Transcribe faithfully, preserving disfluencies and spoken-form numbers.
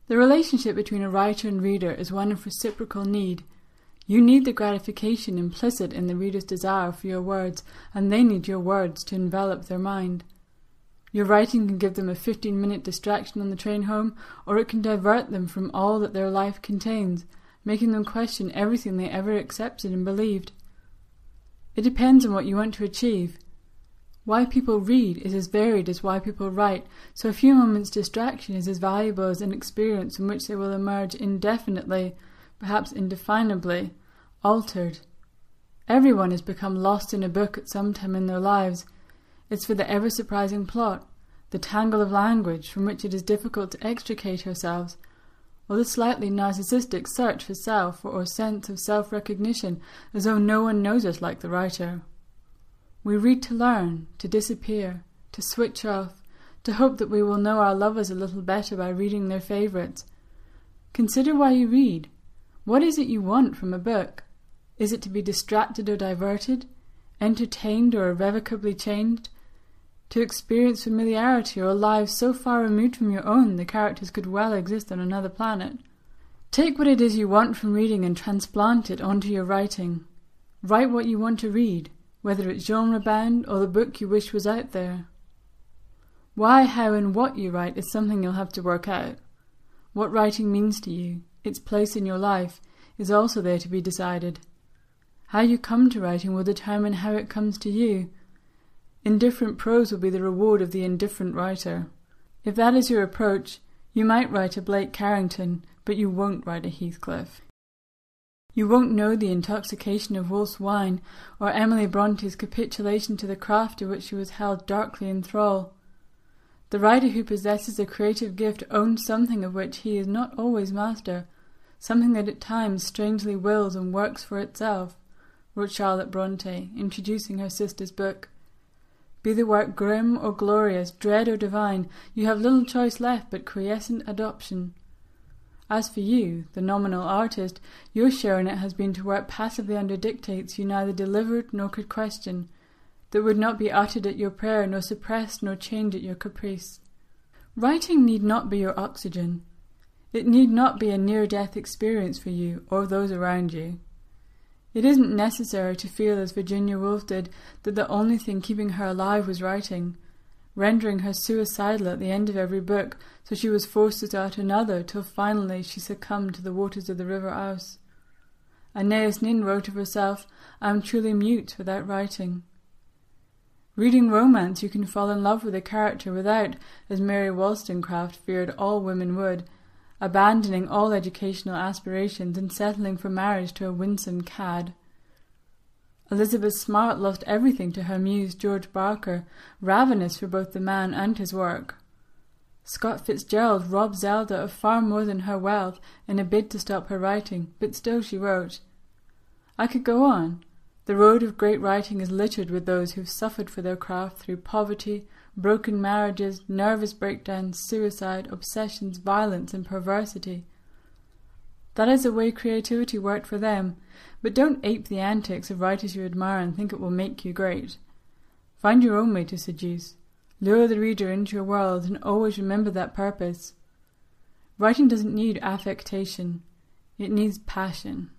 The relationship between a writer and reader is one of reciprocal need. You need the gratification implicit in the reader's desire for your words, and they need your words to envelop their mind. Your writing can give them a fifteen-minute distraction on the train home, or it can divert them from all that their life contains, making them question everything they ever accepted and believed. It depends on what you want to achieve. Why people read is as varied as why people write, so a few moments' distraction is as valuable as an experience from which they will emerge indefinitely, perhaps indefinably, altered. Everyone has become lost in a book at some time in their lives. It's for the ever-surprising plot, the tangle of language from which it is difficult to extricate ourselves, or the slightly narcissistic search for self or sense of self-recognition, as though no one knows us like the writer. We read to learn, to disappear, to switch off, to hope that we will know our lovers a little better by reading their favourites. Consider why you read. What is it you want from a book? Is it to be distracted or diverted, entertained or irrevocably changed? To experience familiarity or lives so far removed from your own the characters could well exist on another planet? Take what it is you want from reading and transplant it onto your writing. Write what you want to read, whether it's genre-bound or the book you wish was out there. Why, how, and what you write is something you'll have to work out. What writing means to you, its place in your life, is also there to be decided. How you come to writing will determine how it comes to you. Indifferent prose will be the reward of the indifferent writer. If that is your approach, you might write a Blake Carrington, but you won't write a Heathcliff. You won't know the intoxication of Wolfe's wine, or Emily Bronte's capitulation to the craft to which she was held darkly in thrall. The writer who possesses a creative gift owns something of which he is not always master, something that at times strangely wills and works for itself, wrote Charlotte Bronte, introducing her sister's book. Be the work grim or glorious, dread or divine, you have little choice left but quiescent adoption. As for you, the nominal artist, your share in it has been to work passively under dictates you neither delivered nor could question, that would not be uttered at your prayer, nor suppressed nor chained at your caprice. Writing need not be your oxygen. It need not be a near-death experience for you or those around you. It isn't necessary to feel as Virginia Woolf did, that the only thing keeping her alive was writing, rendering her suicidal at the end of every book, so she was forced to start another till finally she succumbed to the waters of the River Ouse. Aeneas Nin wrote of herself, I am truly mute without writing. Reading romance, you can fall in love with a character without, as Mary Wollstonecraft feared all women would, abandoning all educational aspirations and settling for marriage to a winsome cad. Elizabeth Smart lost everything to her muse George Barker, ravenous for both the man and his work. Scott Fitzgerald robbed Zelda of far more than her wealth in a bid to stop her writing, but still she wrote. I could go on. The road of great writing is littered with those who've suffered for their craft through poverty, broken marriages, nervous breakdowns, suicide, obsessions, violence, and perversity. That is the way creativity worked for them, but don't ape the antics of writers you admire and think it will make you great. Find your own way to seduce. Lure the reader into your world, and always remember that purpose. Writing doesn't need affectation. It needs passion.